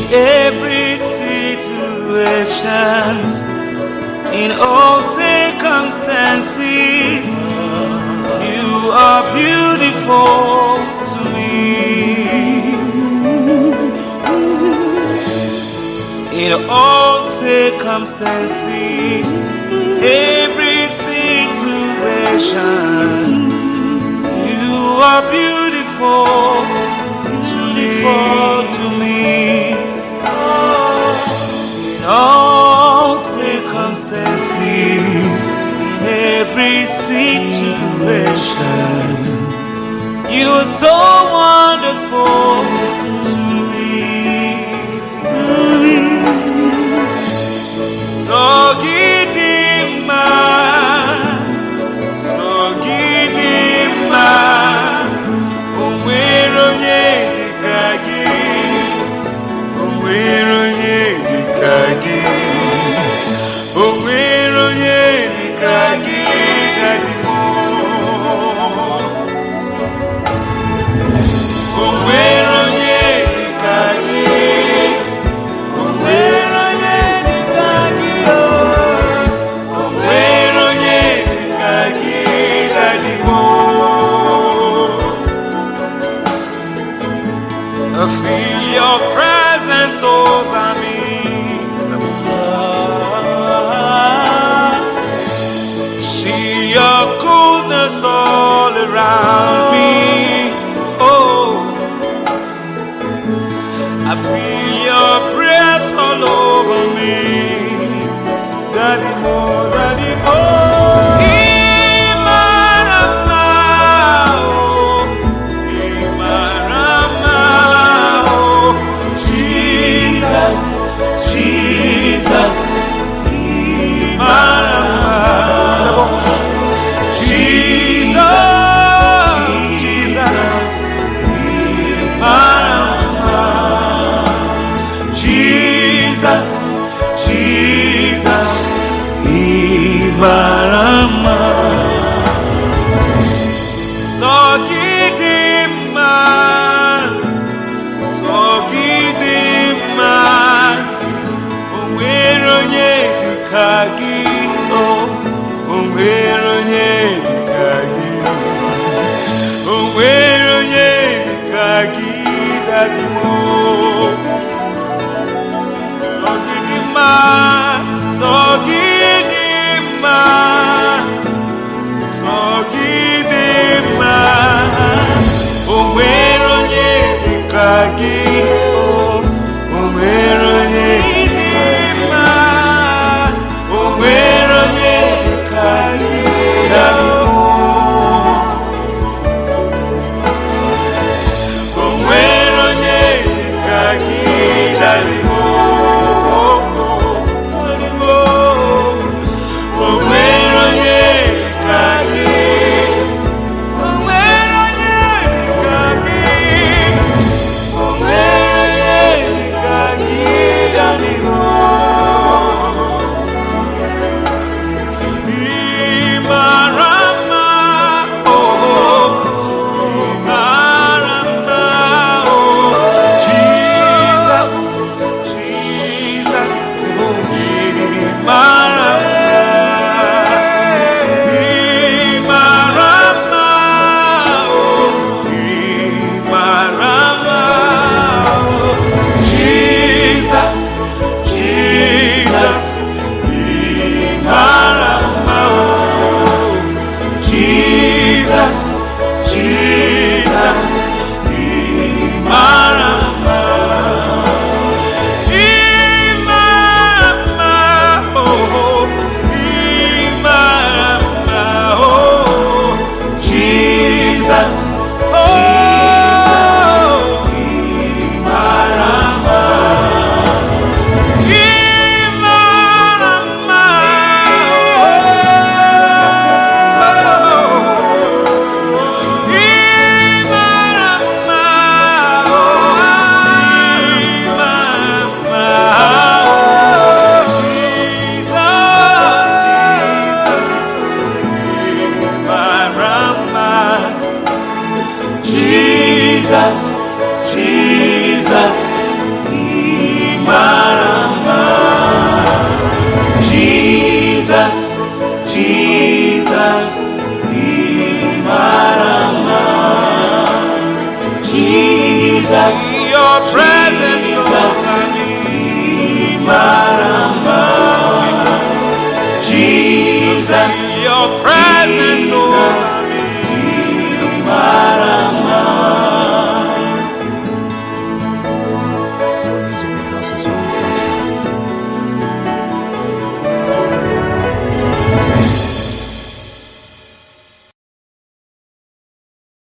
every situation, in all circumstances, you are beautiful to me. In all circumstances, every situation, you are beautiful to me. In all circumstances, in every situation, you are so wonderful to me. So Gidima, so Gidima, Umwero Yedikagi, Umwero Yedikagi, Umwero Yedikagi, Dadimo, Umwero Yedikagi, Umwero Yedikagi, Umwero Yedikagi, Dadimo. I feel your presence over me. See your goodness all around me. Oh, I feel your breath all over me. Daddy more, Daddy more. Imarama, oh, Imarama, oh, Jesus, Jesus, Imarama, Jesus, Jesus, Imarama, Jesus, Jesus, Imarama. Sogidima, Sogidima, Umwero Yedikagi, oh, Umwero Yedikagi, Umwero Yedikagi, Dadimo. Sogidima, Sogidima, Sogidima, Umwero Yedikagi, oh, Umwero Yedikima, Umwero Yedikagi, Dadimo, Umwero Yedikagi, Dadimo. Jesus, your presence, oh Jesus, God.